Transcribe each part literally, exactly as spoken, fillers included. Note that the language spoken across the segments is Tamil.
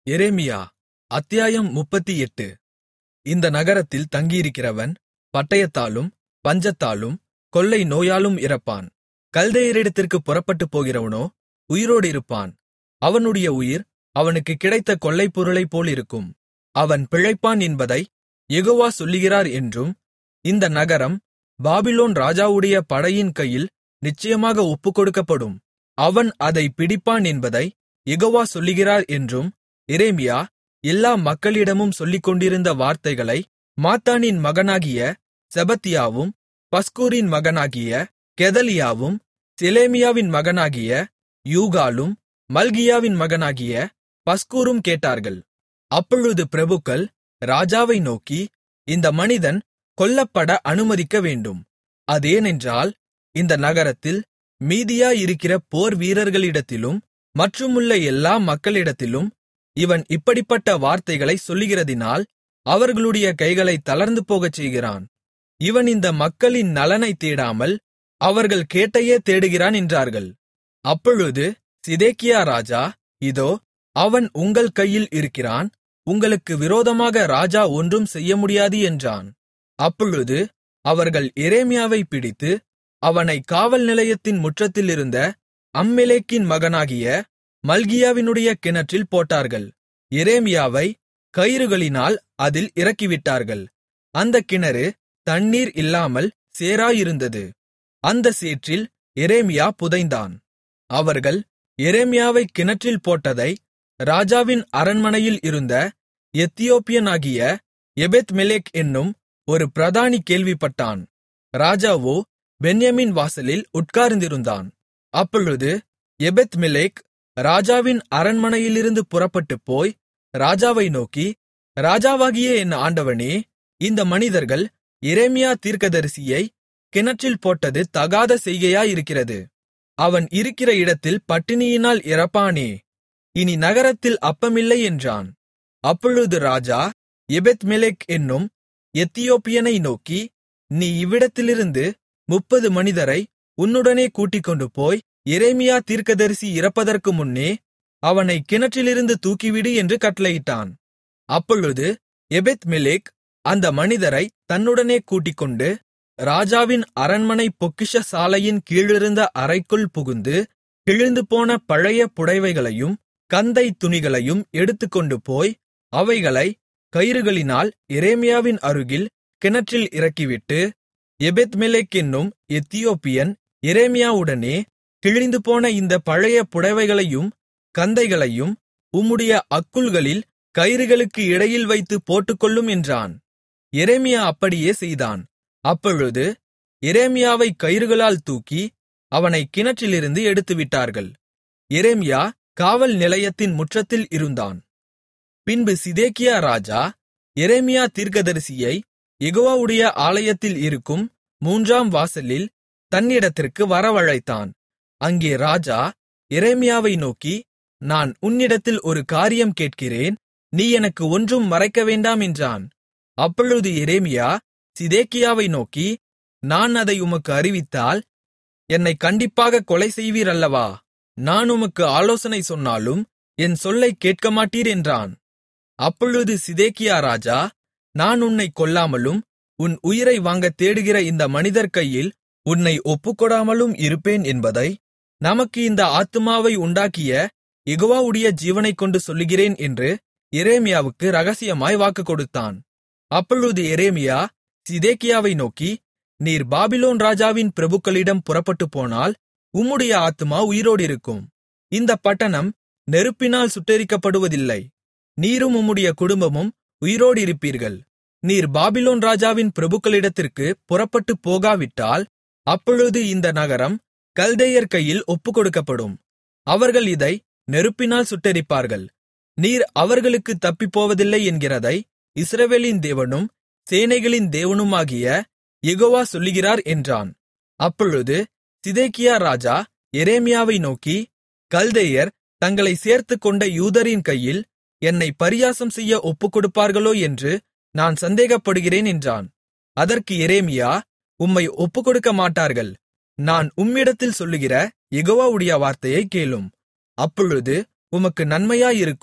எரேமியா அத்தியாயம் முப்பத்தெட்டு. இந்த நகரத்தில் தங்கியிருக்கிறவன் பட்டயத்தாலும் பஞ்சத்தாலும் கொள்ளை நோயாலும் இறப்பான். கல்தேயரிடத்திற்குப் புறப்பட்டுப் போகிறவனோ உயிரோடு இருப்பான். அவனுடைய உயிர் அவனுக்குக் கிடைத்த கொள்ளைப்பொருளைப் போலிருக்கும். அவன் பிழைப்பான் என்பதைக் யெகோவா சொல்லுகிறார் என்றும், இந்த நகரம் பாபிலோன் ராஜாவுடைய படையின் கையில் நிச்சயமாக ஒப்புக்கொடுக்கப்படும், அவன் அதைப் பிடிப்பான் என்பதைக் யெகோவா சொல்லுகிறார் என்றும் எரேமியா எல்லா மக்களிடமும் சொல்லிக்கொண்டிருந்த வார்த்தைகளை மாத்தானின் மகனாகிய செபத்தியாவும் பஸ்கூரின் மகனாகிய கெதலியாவும் செலேமியாவின் மகனாகிய யூகாலும் மல்கியாவின் மகனாகிய பஸ்கூரும் கேட்டார்கள். அப்பொழுது பிரபுக்கள் ராஜாவை நோக்கி, இந்த மனிதன் கொல்லப்பட அனுமதிக்க வேண்டும். அதேனென்றால் இந்த நகரத்தில் மீதியாயிருக்கிற போர் வீரர்களிடத்திலும் மற்றுமுள்ள எல்லா மக்களிடத்திலும் இவன் இப்படிப்பட்ட வார்த்தைகளைச் சொல்லுகிறதினால் அவர்களுடைய கைகளைத் தளர்ந்து போகச் செய்கிறான். இவன் இந்த மக்களின் நலனைத் தேடாமல் அவர்கள் கேட்டையே தேடுகிறான் என்றார்கள். அப்பொழுது சிதேக்கியா ராஜா, இதோ அவன் உங்கள் கையில் இருக்கிறான், உங்களுக்கு விரோதமாக ராஜா ஒன்றும் செய்யமுடியாது என்றான். அப்பொழுது அவர்கள் எரேமியாவைப் பிடித்து அவனைக் காவல் நிலையத்தின் முற்றத்திலிருந்த அம்மெலேக்கின் மகனாகிய மல்கியாவினுடைய கிணற்றில் போட்டார்கள். எரேமியாவை கயிறுகளினால் அதில் இறக்கிவிட்டார்கள். அந்தக் கிணறு தண்ணீர் இல்லாமல் சேறாயிருந்தது. அந்த சேற்றில் எரேமியா புதைந்தான். அவர்கள் எரேமியாவைக் கிணற்றில் போட்டதை ராஜாவின் அரண்மனையில் இருந்த எத்தியோப்பியனாகிய எபெத்மெலேக் என்னும் ஒரு பிரதானி கேள்விப்பட்டான். ராஜாவோ பென்யமீன் வாசலில் உட்கார்ந்திருந்தான். அப்பொழுது எபெத்மெலேக் ராஜாவின் அரண்மனையிலிருந்து புறப்பட்டுப் போய் ராஜாவை நோக்கி, ராஜாவாகிய என் ஆண்டவனே, இந்த மனிதர்கள் எரேமியா தீர்க்கதரிசியை கிணற்றில் போட்டது தகாத செய்கையாயிருக்கிறது. அவன் இருக்கிற இடத்தில் பட்டினியினால் இறப்பானே, இனி நகரத்தில் அப்பமில்லை என்றான். அப்பொழுது ராஜா எபெத்மெலேக் என்னும் எத்தியோப்பியனை நோக்கி, நீ இவ்விடத்திலிருந்து முப்பது மனிதரை உன்னுடனே கூட்டிக்கொண்டு போய் எரேமியா தீர்க்கதரிசி இறப்பதற்கு முன்னே அவனை கிணற்றிலிருந்து தூக்கிவிடு என்று கட்டளையிட்டான். அப்பொழுது எபெத்மெலேக் அந்த மனிதரை தன்னுடனே கூட்டிக்கொண்டு ராஜாவின் அரண்மனை பொக்கிஷ சாலையின் கீழிருந்த அறைக்குள் புகுந்து கிழிந்துபோன பழைய புடைவைகளையும் கந்தை துணிகளையும் எடுத்துக்கொண்டு போய் அவைகளை கயிறுகளினால் எரேமியாவின் அருகில் கிணற்றில் இறக்கிவிட்டு, எபெத்மெலேக் என்னும் எத்தியோப்பியன் எரேமியாவுடனே, கிழிந்துபோன இந்த பழைய புடைவைகளையும் கந்தைகளையும் உம்முடைய அக்குள்களில் கயிறுகளுக்கு இடையில் வைத்து போட்டுக்கொள்ளும் என்றான். எரேமியா அப்படியே செய்தான். அப்பொழுது எரேமியாவை கயிறுகளால் தூக்கி அவனை கிணற்றிலிருந்து எடுத்துவிட்டார்கள். எரேமியா காவல் நிலையத்தின் முற்றத்தில் இருந்தான். பின்பு சிதேக்கியா ராஜா எரேமியா தீர்க்கதரிசியை யெகோவாவுடைய ஆலயத்தில் இருக்கும் மூன்றாம் வாசலில் தன்னிடத்திற்கு வரவழைத்தான். அங்கே ராஜா எரேமியாவை நோக்கி, நான் உன்னிடத்தில் ஒரு காரியம் கேட்கிறேன், நீ எனக்கு ஒன்றும் மறைக்க வேண்டாம் என்றான். அப்பொழுது எரேமியா சிதேக்கியாவை நோக்கி, நான் அதை உமக்கு அறிவித்தால் என்னைக் கண்டிப்பாக கொலை செய்வீர் அல்லவா? நான் உமக்கு ஆலோசனை சொன்னாலும் என் சொல்லைக் கேட்கமாட்டீர் என்றான். அப்பொழுது சிதேக்கியா ராஜா, நான் உன்னைக் கொல்லாமலும் உன் உயிரை வாங்கத் தேடுகிற இந்த மனிதர் கையில் உன்னை ஒப்புக்கொடாமலும் இருப்பேன் என்பதை நமக்கு இந்த ஆத்துமாவை உண்டாக்கிய யெகோவாவுடைய ஜீவனைக்கொண்டு சொல்லுகிறேன் என்று எரேமியாவுக்கு இரகசியமாய் வாக்கு கொடுத்தான். அப்பொழுது எரேமியா சிதேக்கியாவை நோக்கி, நீர் பாபிலோன் ராஜாவின் பிரபுக்களிடம் புறப்பட்டுப் போனால் உம்முடைய ஆத்துமா உயிரோடிருக்கும். இந்தப் பட்டணம் நெருப்பினால் சுட்டெரிக்கப்படுவதில்லை. நீரும் உம்முடைய குடும்பமும் உயிரோடிருப்பீர்கள். நீர் பாபிலோன் ராஜாவின் பிரபுக்களிடத்திற்கு புறப்பட்டுப் போகாவிட்டால் அப்பொழுது இந்த நகரம் கல்தேயர் கையில் ஒப்புக்கொடுக்கப்படும். அவர்கள் இதை நெருப்பினால் சுட்டெரிப்பார்கள். நீர் அவர்களுக்குத் தப்பிப்போவதில்லை என்கிறதை இஸ்ரவேலின் தேவனும் சேனைகளின் தேவனுமாகிய யெகோவா சொல்லுகிறார் என்றான். அப்பொழுது சிதேக்கியா ராஜா எரேமியாவை நோக்கி, கல்தேயர் தங்களை சேர்த்துக்கொண்ட யூதரின் கையில் என்னை பரியாசம் செய்ய ஒப்புக்கொடுப்பார்களோ என்று நான் சந்தேகப்படுகிறேன் என்றான். அதற்கு எரேமியா, உம்மை ஒப்புக்கொடுக்க மாட்டார்கள். நான் உம்மிடத்தில் சொல்லுகிற யெகோவாவுடைய வார்த்தையைக் கேளும். அப்பொழுது உமக்கு நன்மையாயிருக்கும்.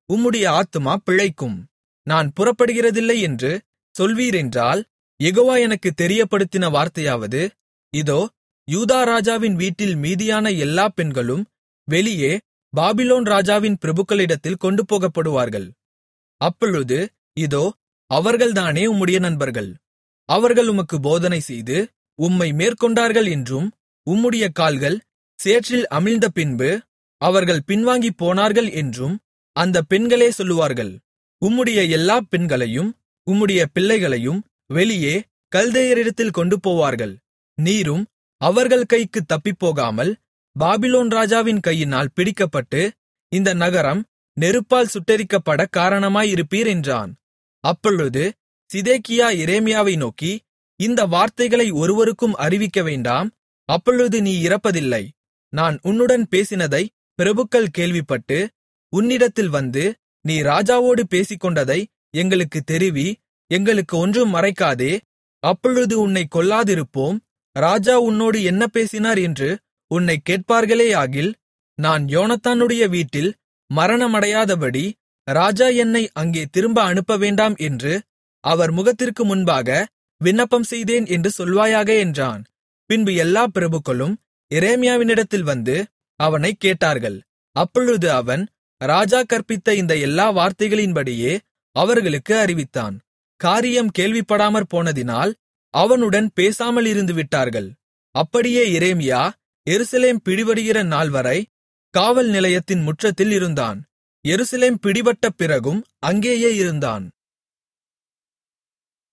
உம்முடைய ஆத்துமா பிழைக்கும். நான் புறப்படுகிறதில்லை என்று சொல்வீரென்றால், யெகோவா எனக்குத் தெரியப்படுத்தின வார்த்தையாவது, இதோ, யூதா ராஜாவின் வீட்டில் மீதியான எல்லா பெண்களும் வெளியே பாபிலோன் ராஜாவின் பிரபுக்களிடத்தில் கொண்டுபோகப்படுவார்கள். அப்பொழுது இதோ, அவர்கள்தானே உம்முடைய நண்பர்கள். அவர்கள் உமக்கு போதனை செய்து உம்மை மேற்கொண்டார்கள் என்றும், உம்முடைய கால்கள் சேற்றில் அமிழ்ந்த பின்பு அவர்கள் பின்வாங்கிப் போனார்கள் என்றும் அந்தப் பெண்களே சொல்லுவார்கள். உம்முடைய எல்லா பெண்களையும் உம்முடைய பிள்ளைகளையும் வெளியே கல்தேயரிடத்தில் கொண்டு போவார்கள். நீரும் அவர்கள் கைக்குத் தப்பிப்போகாமல் பாபிலோன் ராஜாவின் கையினால் பிடிக்கப்பட்டு இந்த நகரம் நெருப்பால் சுட்டெரிக்கப்படக் காரணமாயிருப்பீர் என்றான். அப்பொழுது சிதேக்கியா எரேமியாவை நோக்கி, இந்த வார்த்தைகளை ஒருவருக்கும் அறிவிக்க வேண்டாம், அப்பொழுது நீ இறப்பதில்லை. நான் உன்னுடன் பேசினதை பிரபுக்கள் கேள்விப்பட்டு உன்னிடத்தில் வந்து, நீ ராஜாவோடு பேசிக்கொண்டதை எங்களுக்குத் தெரிவி, எங்களுக்கு ஒன்றும் மறைக்காதே, அப்பொழுது உன்னைக் கொல்லாதிருப்போம். ராஜா உன்னோடு என்ன பேசினார் என்று உன்னைக் கேட்பார்களேயாகில், நான் யோனத்தானுடைய வீட்டில் மரணமடையாதபடி ராஜா என்னை அங்கே திரும்ப அனுப்பவேண்டாம் என்று அவர் முகத்திற்கு முன்பாக விண்ணப்பம் செய்தேன் என்று சொல்வாயாக என்றான். பின்பு எல்லா பிரபுக்களும் எரேமியாவினிடத்தில் வந்து அவனைக் கேட்டார்கள். அப்பொழுது அவன் ராஜா கற்பித்த இந்த எல்லா வார்த்தைகளின்படியே அவர்களுக்கு அறிவித்தான். காரியம் கேள்விப்படாமற் போனதினால் அவனுடன் பேசாமல் இருந்துவிட்டார்கள். அப்படியே எரேமியா எருசலேம் பிடிபடுகிற நாள்வரை காவல் நிலையத்தின் முற்றத்தில் இருந்தான். எருசலேம் பிடிபட்ட பிறகும் அங்கேயே இருந்தான்.